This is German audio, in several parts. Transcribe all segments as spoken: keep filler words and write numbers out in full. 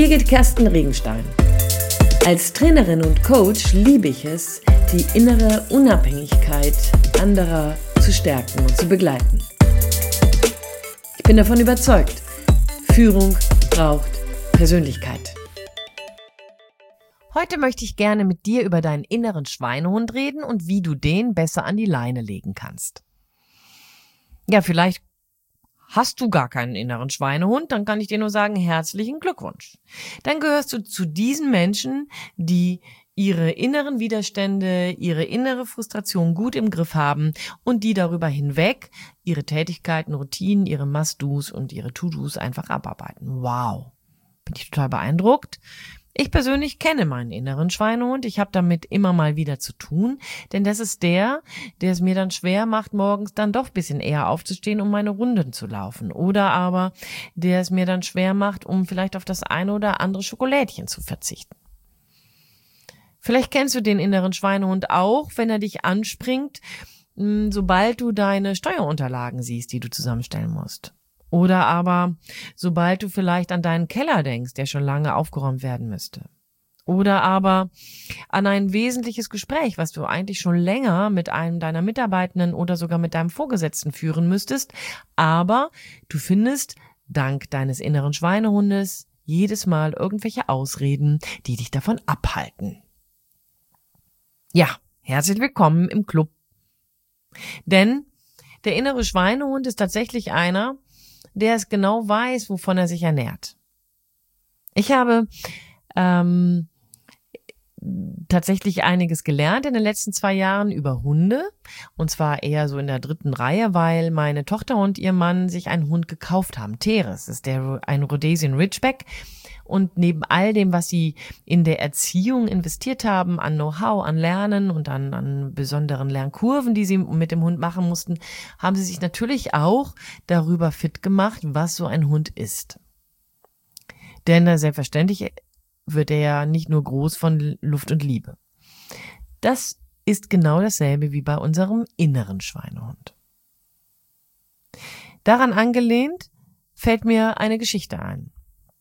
Birgit Kersten Regenstein. Als Trainerin und Coach liebe ich es, die innere Unabhängigkeit anderer zu stärken und zu begleiten. Ich bin davon überzeugt, Führung braucht Persönlichkeit. Heute möchte ich gerne mit dir über deinen inneren Schweinehund reden und wie du den besser an die Leine legen kannst. Ja, vielleicht hast du gar keinen inneren Schweinehund, dann kann ich dir nur sagen, herzlichen Glückwunsch. Dann gehörst du zu diesen Menschen, die ihre inneren Widerstände, ihre innere Frustration gut im Griff haben und die darüber hinweg ihre Tätigkeiten, Routinen, ihre Must-Dos und ihre To-Dos einfach abarbeiten. Wow, bin ich total beeindruckt. Ich persönlich kenne meinen inneren Schweinehund. Ich habe damit immer mal wieder zu tun, denn das ist der, der es mir dann schwer macht, morgens dann doch ein bisschen eher aufzustehen, um meine Runden zu laufen. Oder aber der es mir dann schwer macht, um vielleicht auf das eine oder andere Schokolädchen zu verzichten. Vielleicht kennst du den inneren Schweinehund auch, wenn er dich anspringt, sobald du deine Steuerunterlagen siehst, die du zusammenstellen musst. Oder aber, sobald du vielleicht an deinen Keller denkst, der schon lange aufgeräumt werden müsste. Oder aber an ein wesentliches Gespräch, was du eigentlich schon länger mit einem deiner Mitarbeitenden oder sogar mit deinem Vorgesetzten führen müsstest, aber du findest, dank deines inneren Schweinehundes, jedes Mal irgendwelche Ausreden, die dich davon abhalten. Ja, herzlich willkommen im Club. Denn der innere Schweinehund ist tatsächlich einer, der es genau weiß, wovon er sich ernährt. Ich habe ähm, tatsächlich einiges gelernt in den letzten zwei Jahren über Hunde, und zwar eher so in der dritten Reihe, weil meine Tochter und ihr Mann sich einen Hund gekauft haben. Teres ist der ein Rhodesian Ridgeback. Und neben all dem, was sie in der Erziehung investiert haben, an Know-how, an Lernen und an, an besonderen Lernkurven, die sie mit dem Hund machen mussten, haben sie sich natürlich auch darüber fit gemacht, was so ein Hund ist. Denn selbstverständlich wird er ja nicht nur groß von Luft und Liebe. Das ist genau dasselbe wie bei unserem inneren Schweinehund. Daran angelehnt fällt mir eine Geschichte ein.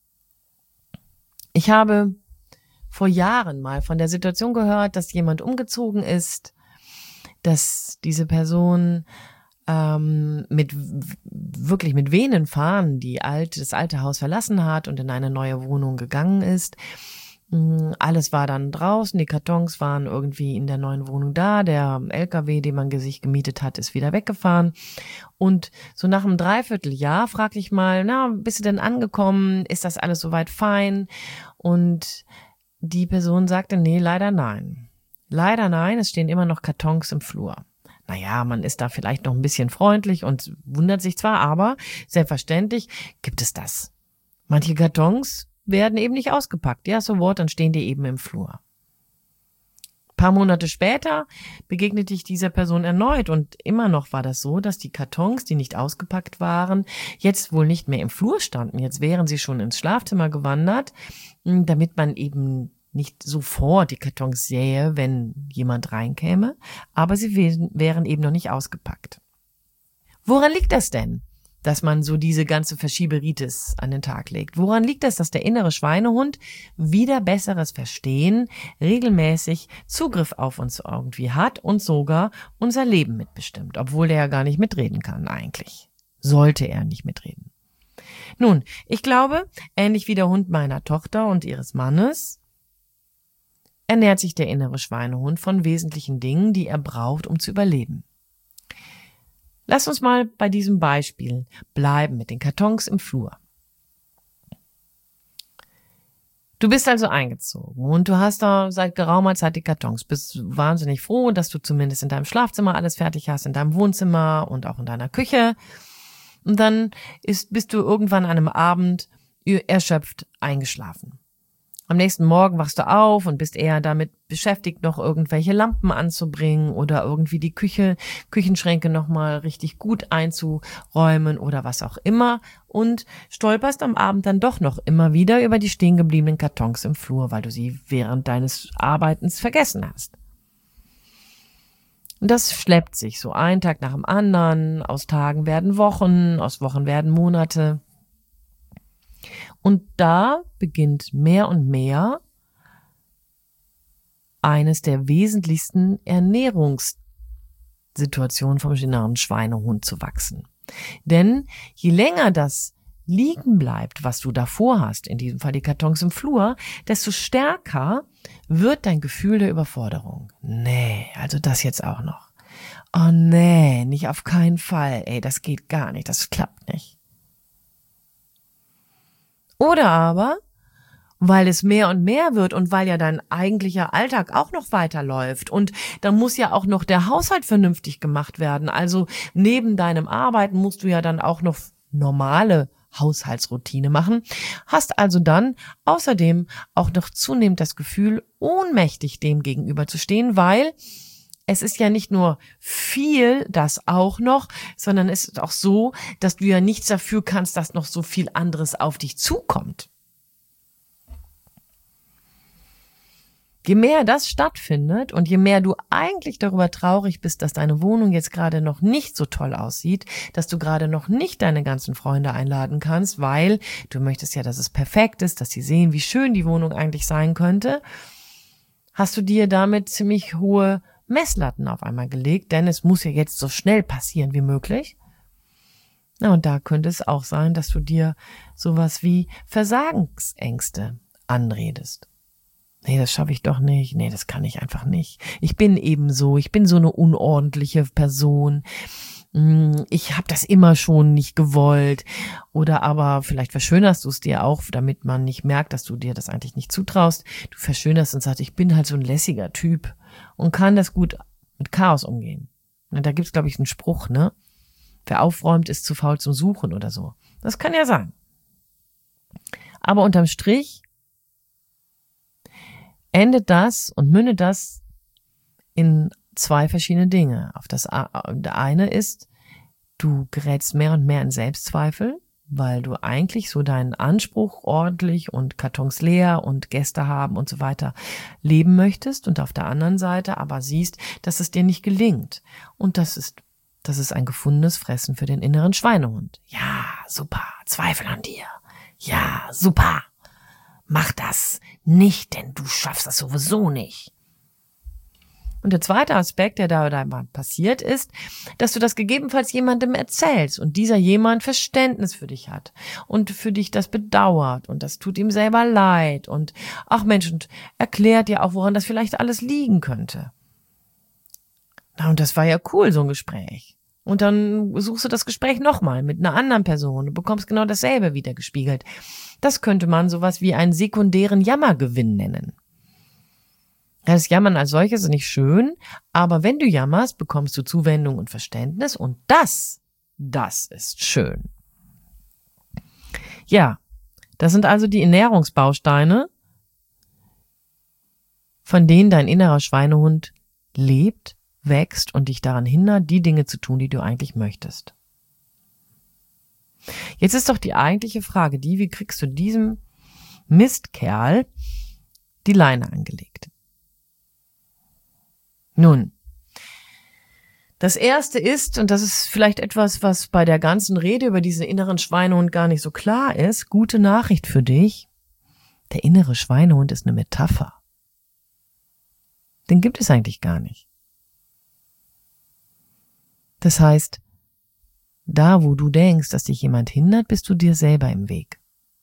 Ich habe vor Jahren mal von der Situation gehört, dass jemand umgezogen ist, dass diese Person ähm, mit wirklich mit wehenden Fahnen die alte, das alte Haus verlassen hat und in eine neue Wohnung gegangen ist. Alles war dann draußen, die Kartons waren irgendwie in der neuen Wohnung da, der L K W, den man sich gemietet hat, ist wieder weggefahren. Und so nach einem Dreivierteljahr fragte ich mal, na, bist du denn angekommen? Ist das alles soweit fein? Und die Person sagte, nee, leider nein. Leider nein, es stehen immer noch Kartons im Flur. Naja, man ist da vielleicht noch ein bisschen freundlich und wundert sich zwar, aber selbstverständlich gibt es das. Manche Kartons werden eben nicht ausgepackt. Ja, so what, dann stehen die eben im Flur. Ein paar Monate später begegnete ich dieser Person erneut und immer noch war das so, dass die Kartons, die nicht ausgepackt waren, jetzt wohl nicht mehr im Flur standen. Jetzt wären sie schon ins Schlafzimmer gewandert, damit man eben nicht sofort die Kartons sähe, wenn jemand reinkäme, aber sie wären eben noch nicht ausgepackt. Woran liegt das denn, dass man so diese ganze Verschieberitis an den Tag legt? Woran liegt das, dass der innere Schweinehund wieder besseres Verstehen, regelmäßig Zugriff auf uns irgendwie hat und sogar unser Leben mitbestimmt, obwohl der ja gar nicht mitreden kann eigentlich? Sollte er nicht mitreden. Nun, ich glaube, ähnlich wie der Hund meiner Tochter und ihres Mannes, ernährt sich der innere Schweinehund von wesentlichen Dingen, die er braucht, um zu überleben. Lass uns mal bei diesem Beispiel bleiben mit den Kartons im Flur. Du bist also eingezogen und du hast da seit geraumer Zeit die Kartons. Bist wahnsinnig froh, dass du zumindest in deinem Schlafzimmer alles fertig hast, in deinem Wohnzimmer und auch in deiner Küche. Und dann ist, bist du irgendwann an einem Abend erschöpft eingeschlafen. Am nächsten Morgen wachst du auf und bist eher damit beschäftigt, noch irgendwelche Lampen anzubringen oder irgendwie die Küche, Küchenschränke nochmal richtig gut einzuräumen oder was auch immer und stolperst am Abend dann doch noch immer wieder über die stehen gebliebenen Kartons im Flur, weil du sie während deines Arbeitens vergessen hast. Und das schleppt sich so ein Tag nach dem anderen, aus Tagen werden Wochen, aus Wochen werden Monate. Und da beginnt mehr und mehr eines der wesentlichsten Ernährungssituationen vom inneren Schweinehund zu wachsen. Denn je länger das liegen bleibt, was du davor hast, in diesem Fall die Kartons im Flur, desto stärker wird dein Gefühl der Überforderung. Nee, also das jetzt auch noch. Oh nee, nicht auf keinen Fall. Ey, das geht gar nicht, das klappt nicht. Oder aber, weil es mehr und mehr wird und weil ja dein eigentlicher Alltag auch noch weiterläuft und dann muss ja auch noch der Haushalt vernünftig gemacht werden. Also neben deinem Arbeiten musst du ja dann auch noch normale Haushaltsroutine machen, hast also dann außerdem auch noch zunehmend das Gefühl, ohnmächtig dem gegenüber zu stehen, weil es ist ja nicht nur viel, das auch noch, sondern es ist auch so, dass du ja nichts dafür kannst, dass noch so viel anderes auf dich zukommt. Je mehr das stattfindet und je mehr du eigentlich darüber traurig bist, dass deine Wohnung jetzt gerade noch nicht so toll aussieht, dass du gerade noch nicht deine ganzen Freunde einladen kannst, weil du möchtest ja, dass es perfekt ist, dass sie sehen, wie schön die Wohnung eigentlich sein könnte, hast du dir damit ziemlich hohe Messlatten auf einmal gelegt, denn es muss ja jetzt so schnell passieren wie möglich. Na, und da könnte es auch sein, dass du dir sowas wie Versagensängste anredest. Nee, das schaffe ich doch nicht. Nee, das kann ich einfach nicht. Ich bin eben so. Ich bin so eine unordentliche Person. Ich habe das immer schon nicht gewollt. Oder aber vielleicht verschönerst du es dir auch, damit man nicht merkt, dass du dir das eigentlich nicht zutraust. Du verschönerst und sagst, ich bin halt so ein lässiger Typ und kann das gut mit Chaos umgehen. Und da gibt's, glaube ich, einen Spruch, ne? Wer aufräumt, ist zu faul zum Suchen oder so. Das kann ja sein. Aber unterm Strich endet das und mündet das in zwei verschiedene Dinge. Auf das der eine ist, du gerätst mehr und mehr in Selbstzweifel, weil du eigentlich so deinen Anspruch ordentlich und Kartons leer und Gäste haben und so weiter leben möchtest und auf der anderen Seite aber siehst, dass es dir nicht gelingt. Und das ist, das ist ein gefundenes Fressen für den inneren Schweinehund. Ja, super, Zweifel an dir. Ja, super. Mach das nicht, denn du schaffst das sowieso nicht. Und der zweite Aspekt, der da passiert, ist, dass du das gegebenenfalls jemandem erzählst und dieser jemand Verständnis für dich hat und für dich das bedauert und das tut ihm selber leid und ach Mensch, und erklärt dir auch, woran das vielleicht alles liegen könnte. Na, und das war ja cool, so ein Gespräch. Und dann suchst du das Gespräch nochmal mit einer anderen Person und bekommst genau dasselbe wieder gespiegelt. Das könnte man sowas wie einen sekundären Jammergewinn nennen. Das Jammern als solches ist nicht schön, aber wenn du jammerst, bekommst du Zuwendung und Verständnis und das, das ist schön. Ja, das sind also die Ernährungsbausteine, von denen dein innerer Schweinehund lebt, wächst und dich daran hindert, die Dinge zu tun, die du eigentlich möchtest. Jetzt ist doch die eigentliche Frage die, wie kriegst du diesem Mistkerl die Leine angelegt? Nun, das erste ist, und das ist vielleicht etwas, was bei der ganzen Rede über diesen inneren Schweinehund gar nicht so klar ist, gute Nachricht für dich, der innere Schweinehund ist eine Metapher. Den gibt es eigentlich gar nicht. Das heißt, da wo du denkst, dass dich jemand hindert, bist du dir selber im Weg.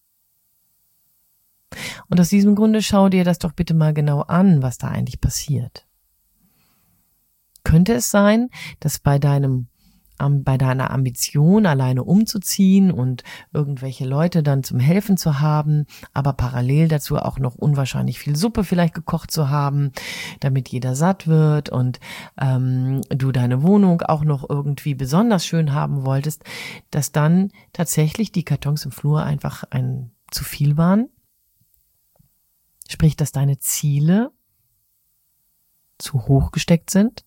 Und aus diesem Grunde schau dir das doch bitte mal genau an, was da eigentlich passiert. Könnte es sein, dass bei deinem, ähm, bei deiner Ambition, alleine umzuziehen und irgendwelche Leute dann zum Helfen zu haben, aber parallel dazu auch noch unwahrscheinlich viel Suppe vielleicht gekocht zu haben, damit jeder satt wird und ähm, du deine Wohnung auch noch irgendwie besonders schön haben wolltest, dass dann tatsächlich die Kartons im Flur einfach ein zu viel waren? Sprich, dass deine Ziele zu hoch gesteckt sind?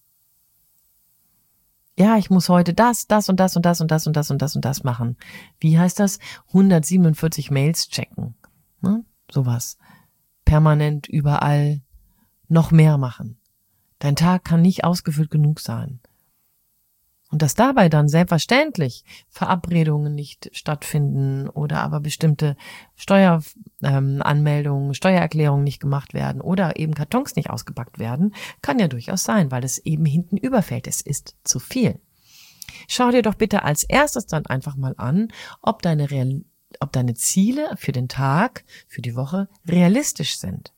Ja, ich muss heute das, das und das und das und das und das und das und das machen. Wie heißt das? hundertsiebenundvierzig Mails checken. Ne? Sowas. Permanent überall noch mehr machen. Dein Tag kann nicht ausgefüllt genug sein. Und dass dabei dann selbstverständlich Verabredungen nicht stattfinden oder aber bestimmte Steueranmeldungen, ähm, Steuererklärungen nicht gemacht werden oder eben Kartons nicht ausgepackt werden, kann ja durchaus sein, weil es eben hinten überfällt. Es ist zu viel. Schau dir doch bitte als erstes dann einfach mal an, ob deine, Real- ob deine Ziele für den Tag, für die Woche realistisch sind.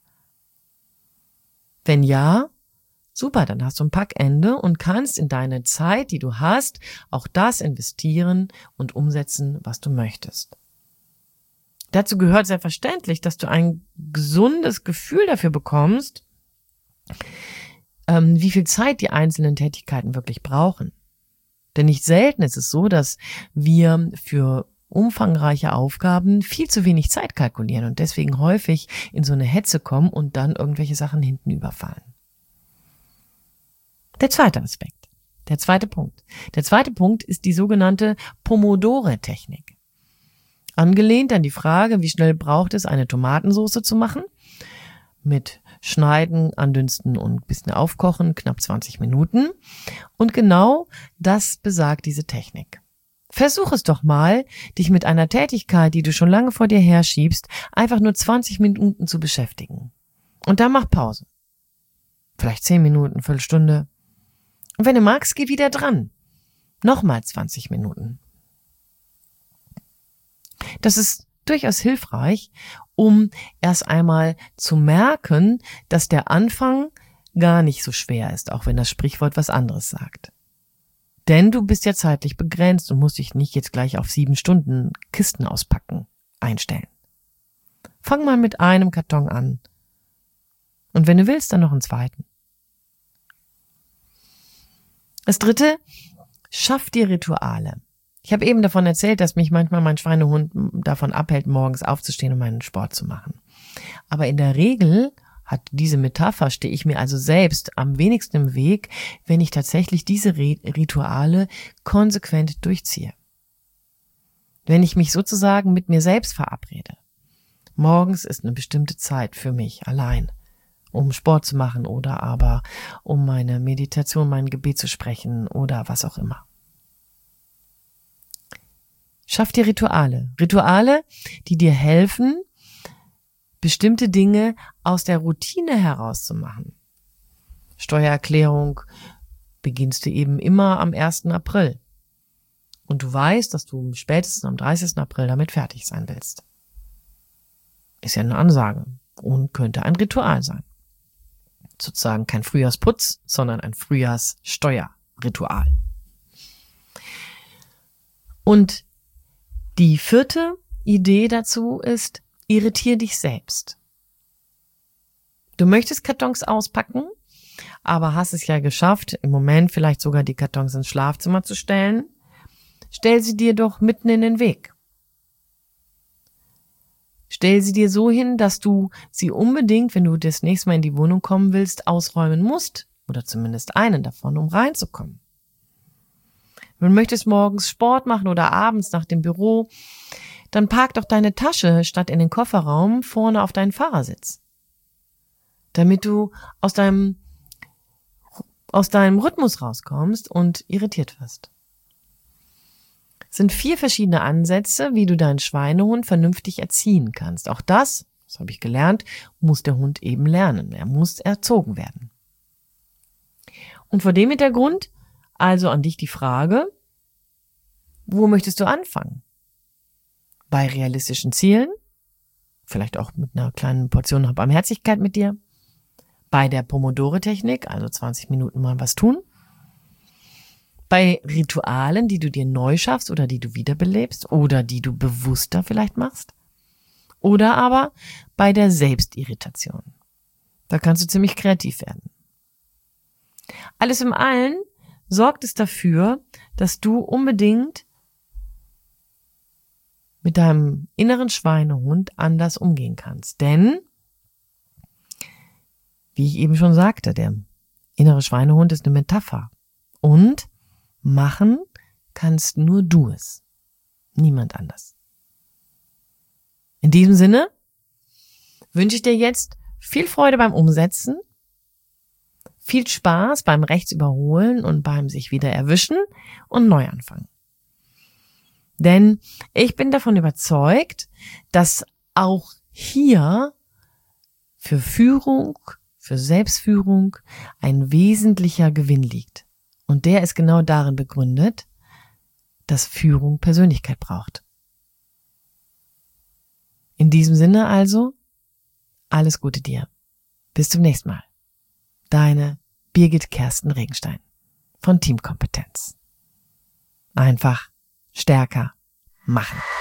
Wenn ja, super, dann hast du ein Packende und kannst in deine Zeit, die du hast, auch das investieren und umsetzen, was du möchtest. Dazu gehört selbstverständlich, dass du ein gesundes Gefühl dafür bekommst, ähm, wie viel Zeit die einzelnen Tätigkeiten wirklich brauchen. Denn nicht selten ist es so, dass wir für umfangreiche Aufgaben viel zu wenig Zeit kalkulieren und deswegen häufig in so eine Hetze kommen und dann irgendwelche Sachen hinten überfallen. Der zweite Aspekt, der zweite Punkt. Der zweite Punkt ist die sogenannte Pomodore-Technik. Angelehnt an die Frage, wie schnell braucht es, eine Tomatensauce zu machen? Mit Schneiden, Andünsten und ein bisschen aufkochen, knapp zwanzig Minuten. Und genau das besagt diese Technik. Versuch es doch mal, dich mit einer Tätigkeit, die du schon lange vor dir herschiebst, einfach nur zwanzig Minuten zu beschäftigen. Und dann mach Pause. Vielleicht zehn Minuten, Viertelstunde. Und wenn du magst, geh wieder dran. Nochmal zwanzig Minuten. Das ist durchaus hilfreich, um erst einmal zu merken, dass der Anfang gar nicht so schwer ist, auch wenn das Sprichwort was anderes sagt. Denn du bist ja zeitlich begrenzt und musst dich nicht jetzt gleich auf sieben Stunden Kisten auspacken einstellen. Fang mal mit einem Karton an. Und wenn du willst, dann noch einen zweiten. Das dritte, schaff dir Rituale. Ich habe eben davon erzählt, dass mich manchmal mein Schweinehund davon abhält, morgens aufzustehen und meinen Sport zu machen. Aber in der Regel hat diese Metapher, stehe ich mir also selbst am wenigsten im Weg, wenn ich tatsächlich diese Rituale konsequent durchziehe. Wenn ich mich sozusagen mit mir selbst verabrede. Morgens ist eine bestimmte Zeit für mich allein, um Sport zu machen oder aber um meine Meditation, mein Gebet zu sprechen oder was auch immer. Schaff dir Rituale. Rituale, die dir helfen, bestimmte Dinge aus der Routine herauszumachen. Steuererklärung beginnst du eben immer am ersten April. Und du weißt, dass du spätestens am dreißigsten April damit fertig sein willst. Ist ja eine Ansage und könnte ein Ritual sein. Sozusagen kein Frühjahrsputz, sondern ein Frühjahrssteuerritual. Und die vierte Idee dazu ist, irritier dich selbst. Du möchtest Kartons auspacken, aber hast es ja geschafft, im Moment vielleicht sogar die Kartons ins Schlafzimmer zu stellen. Stell sie dir doch mitten in den Weg. Stell sie dir so hin, dass du sie unbedingt, wenn du das nächste Mal in die Wohnung kommen willst, ausräumen musst. Oder zumindest einen davon, um reinzukommen. Wenn du möchtest morgens Sport machen oder abends nach dem Büro, dann park doch deine Tasche statt in den Kofferraum vorne auf deinen Fahrersitz. Damit du aus deinem, aus deinem Rhythmus rauskommst und irritiert wirst. Es sind vier verschiedene Ansätze, wie du deinen Schweinehund vernünftig erziehen kannst. Auch das, das habe ich gelernt, muss der Hund eben lernen. Er muss erzogen werden. Und vor dem Hintergrund also an dich die Frage, wo möchtest du anfangen? Bei realistischen Zielen, vielleicht auch mit einer kleinen Portion Barmherzigkeit mit dir, bei der Pomodore-Technik, also zwanzig Minuten mal was tun, bei Ritualen, die du dir neu schaffst oder die du wiederbelebst oder die du bewusster vielleicht machst, oder aber bei der Selbstirritation. Da kannst du ziemlich kreativ werden. Alles im Allen sorgt es dafür, dass du unbedingt mit deinem inneren Schweinehund anders umgehen kannst. Denn, wie ich eben schon sagte, der innere Schweinehund ist eine Metapher. Und machen kannst nur du es. Niemand anders. In diesem Sinne wünsche ich dir jetzt viel Freude beim Umsetzen, Viel Spaß beim Rechtsüberholen und beim sich wieder erwischen und Neuanfangen. Denn ich bin davon überzeugt, dass auch hier für Führung, für Selbstführung ein wesentlicher Gewinn liegt. Und der ist genau darin begründet, dass Führung Persönlichkeit braucht. In diesem Sinne also, alles Gute dir. Bis zum nächsten Mal. Deine Birgit Kersten Regenstein von Teamkompetenz. Einfach stärker machen.